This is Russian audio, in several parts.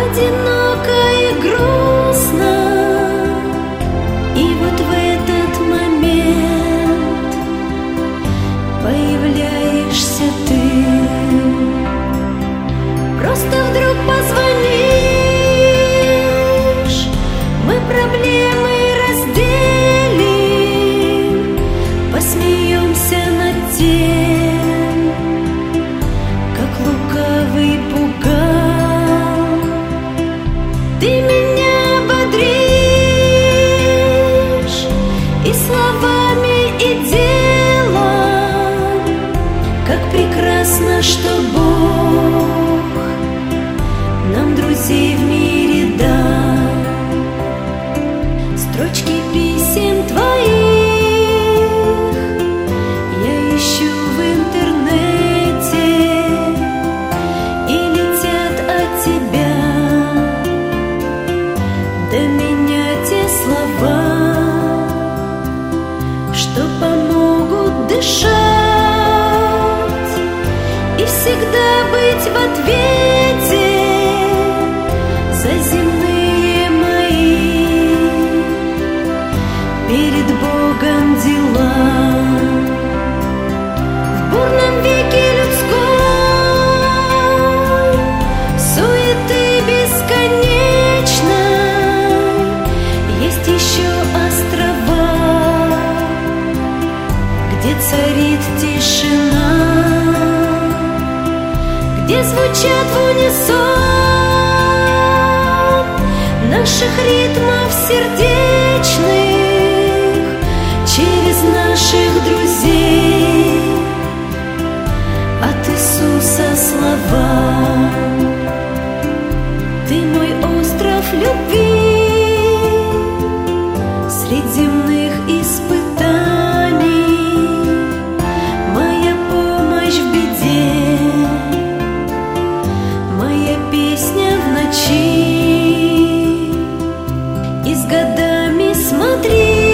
одиноко и грустно. И вот в этот момент появляешься ты. Просто вдруг позвонишь, мы проблемы разделим, посмеемся над тем, как лукавый пугал. Ты меня бодришь и словами, и делом. Как прекрасно, что Бог нам друзей в мире дал. Строчки писем твоих я ищу в интернете, и летят от тебя до меня те слова, что помогут дышать и всегда быть в ответе за земные мои перед Богом дела. В бурном веке людской суеты бесконечной есть еще острова, где царит тишина, где звучат в унисон наших ритмов сердечных через наших друзей от Иисуса слова. Ты мой остров любви среди земных испытаний, моя помощь в беде, моя песня в ночи. И с годами смотри,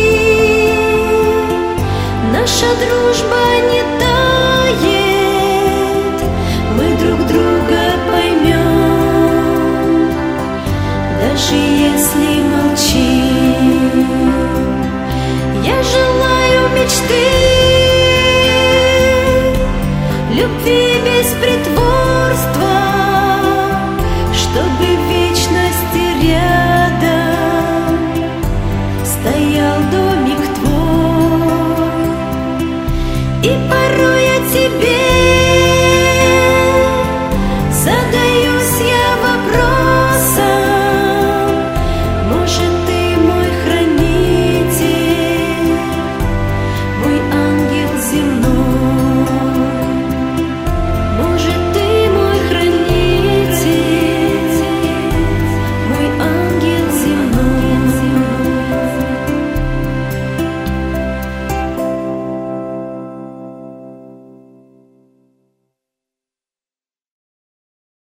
наша дружба не тает, мы друг друга поймем, даже если молчим. Я желаю мечты